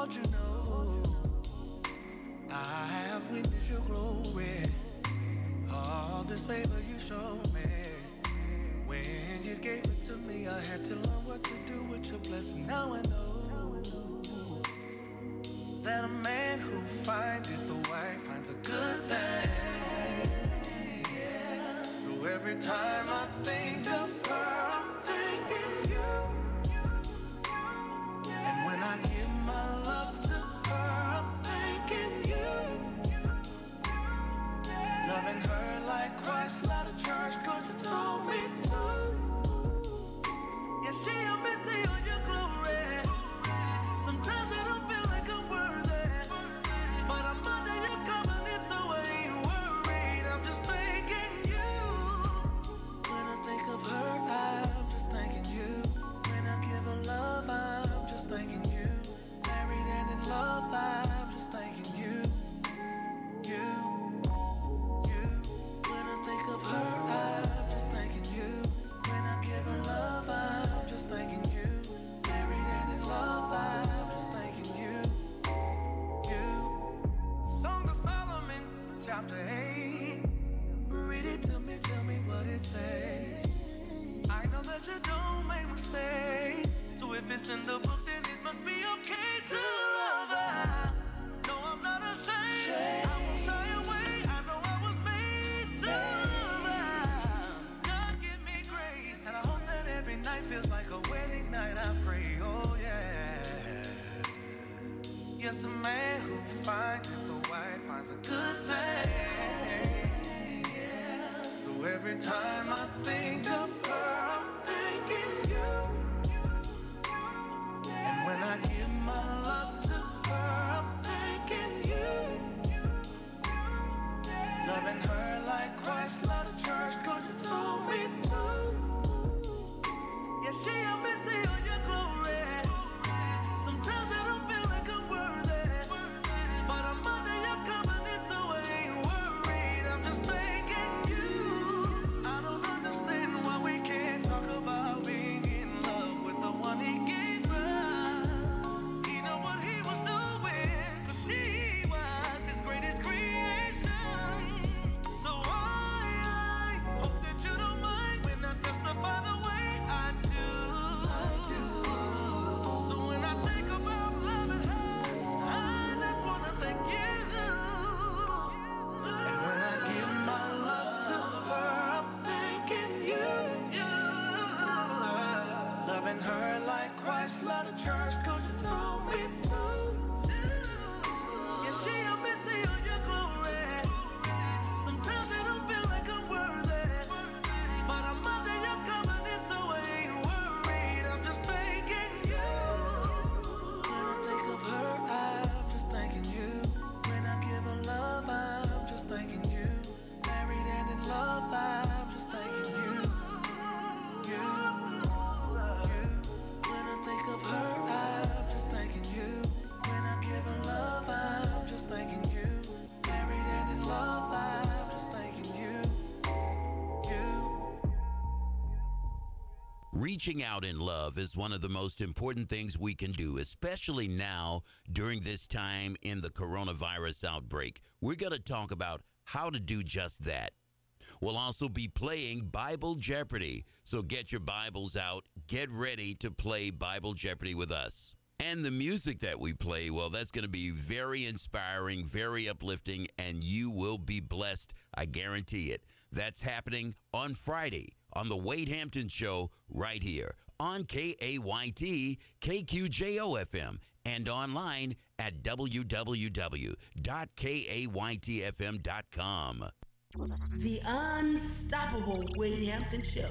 want you to know I have witnessed your glory. All this favor you showed me. When you gave it to me, I had to learn what to do with your blessing. Now I know that a man who findeth a wife finds a good thing. So every time I think of her, I'm thinking you. And when I give my love to her, I'm thanking you. Loving her like Christ led a church, 'cause you told me to. Yeah, she a missy on your glory. Sometimes I don't feel like I'm worthy, but I'm under your covenant, so I ain't worried. I'm just thanking you. When I think of her, I'm just thanking you. When I give her love, I'm just thanking you. Married and in love, I'm just thanking you. You. When I think of her, I'm just thanking you. When I give her love, I'm just thanking you. Married and in love, I'm just thanking you. You. Song of Solomon, chapter 8. Read it to me, tell me what it says. I know that you don't make mistakes, so if it's in the book, then it must be okay to love her. No, I'm not ashamed. I won't shy away. I know I was made to love her. God give me grace, and I hope that every night feels like a wedding night. I pray, oh yeah. Yes, a man who findeth a wife finds a good thing. So every time I think of her, I'm thanking you. And when I give my love to her, I'm thanking you. Loving her like Christ loved the church, 'cause you told me to. Yeah, she a missy on your glory. Sometimes I don't feel like I'm worthy, but I'm under your covenant, so I ain't worried. I'm just thanking you. I don't understand why we can't talk about being in love with the one he gave us. He know what he was doing, 'cause she was his greatest creation. So I hope that you don't mind when I testify the way I do. So when I think about loving her, I just wanna thank you. And when I give my love to her, I'm thanking you. Loving her like Christ loved the church, 'cause you told me to. Yeah, she a missy on your glory. Sometimes I don't feel like I'm worthy, but I'm under your covenant, so I ain't worried. I'm just thanking you. When I think of her, I'm just thanking you. When I give her love, I'm just thanking you. Married and in love, I'm just thanking you. You. When I think of her, I'm just thanking you. When I give her love, I'm just thanking you. Married and in love, I'm just thanking you. Reaching out in love is one of the most important things we can do, especially now during this time in the coronavirus outbreak. We're going to talk about how to do just that. We'll also be playing Bible Jeopardy. So get your Bibles out. Get ready to play Bible Jeopardy with us. And the music that we play, well, that's going to be very inspiring, very uplifting, and you will be blessed. I guarantee it. That's happening on Friday on the Wade Hampton Show right here on KAYT, KQJO-FM, and online at www.kaytfm.com. The Unstoppable Wade Hampton Show.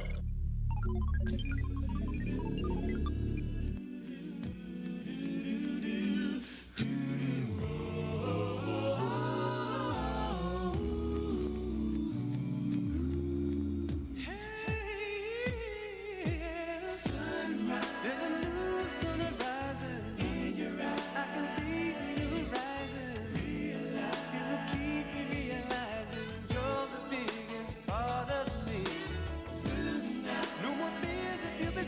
You're the biggest part of me. No more fears if you've been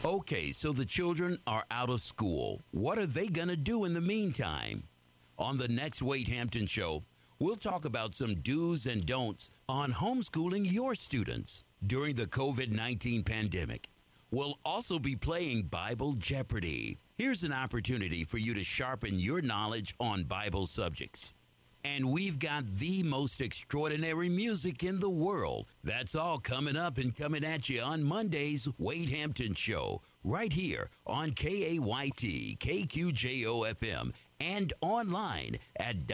Okay, so the children are out of school. What are they going to do in the meantime? On the next Wade Hampton Show, we'll talk about some do's and don'ts on homeschooling your students during the COVID-19 pandemic. We'll also be playing Bible Jeopardy. Here's an opportunity for you to sharpen your knowledge on Bible subjects. And we've got the most extraordinary music in the world. That's all coming up and coming at you on Monday's Wade Hampton Show, right here on KAYT, KQJO-FM, and online at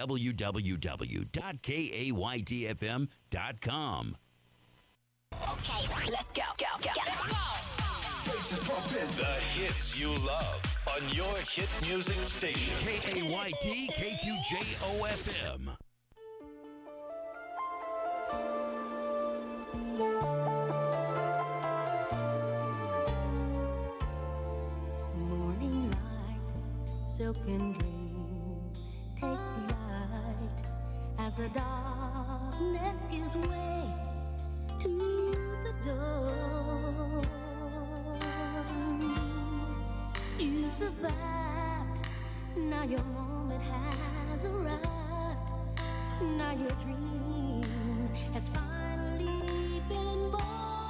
www.kaytfm.com. Okay, let's go. Let's go. The hits you love on your hit music station. KAYT KQJO-FM. Morning light, silken dream, take flight as the darkness gives way to the dawn. You survived, now your moment has arrived. Now your dream has finally been born.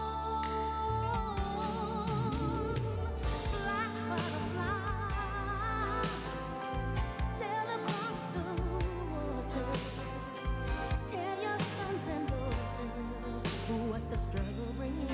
Black butterfly, sail across the waters. Tell your sons and daughters what the struggle brings.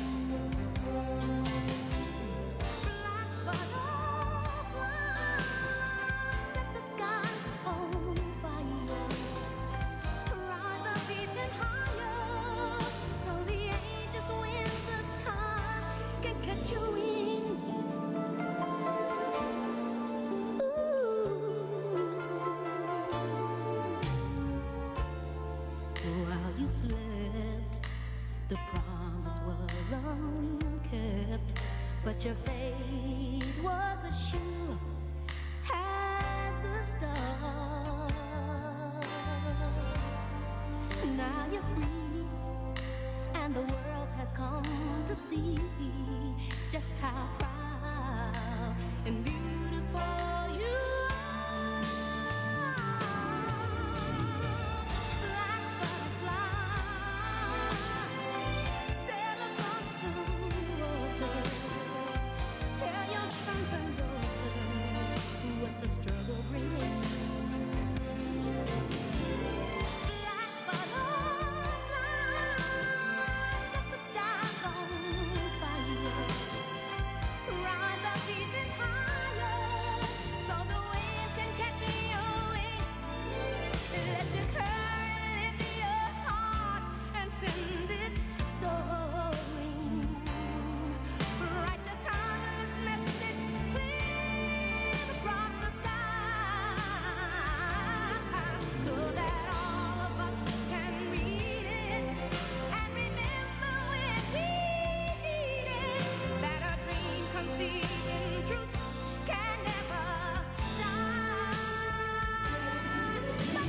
While you slept, the promise was unkept, but your faith was as sure as the stars. Now you're free, and the world has come to see just how proud and beautiful you are. Black butterfly, sail across the waters. Tell your sons and daughters what the struggle brings. Black butterfly, set the skies on fire. Rise up even higher, so the wind can catch your wings. Let the current lift your heart and send it soaring. Write your timeless message clear across the sky, so that all of us can read it and remember when we need it, that a dream conceived in truth can never die. But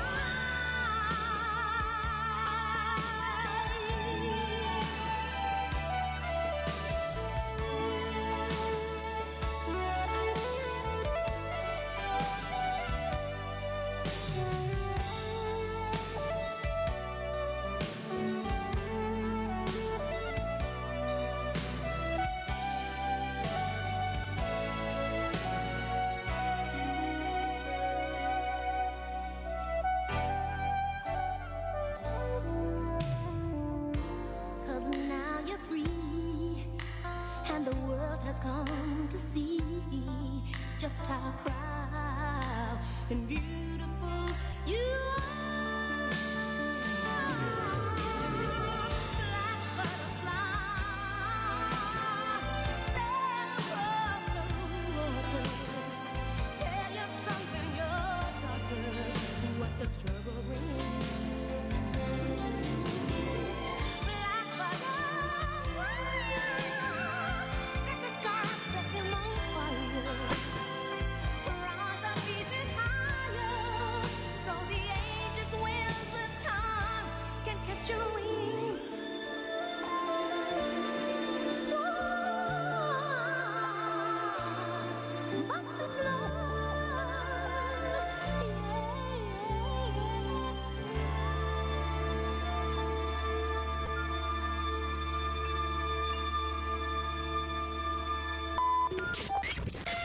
cause now you're free, and the world has come to see just how proud and beautiful you are. Black butterfly, sail across the waters. Tell your sons and your daughters what the struggle brings. Black butterfly, set the skies, set them on fire. Rise up even higher, so the ages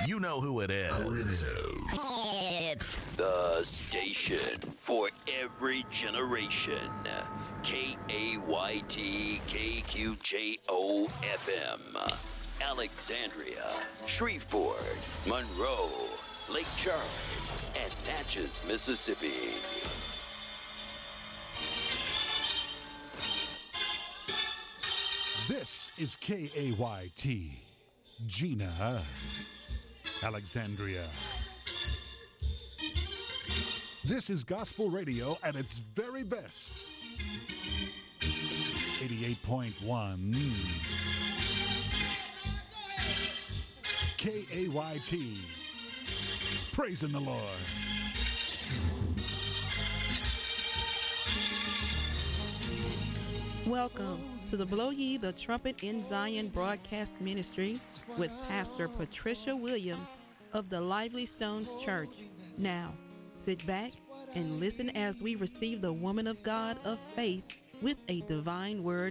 You know who it is. It's The station for every generation. KAYT KQJO FM. Alexandria, Shreveport, Monroe, Lake Charles, and Natchez, Mississippi. This is KAYT, Gina, Alexandria. This is gospel radio at its very best. 88.1 KAYT. Praising the Lord. Welcome to the Blow Ye the Trumpet in Zion broadcast ministry with Pastor Patricia Williams of the Lively Stones Church. Now, sit back and listen as we receive the woman of God of faith with a divine word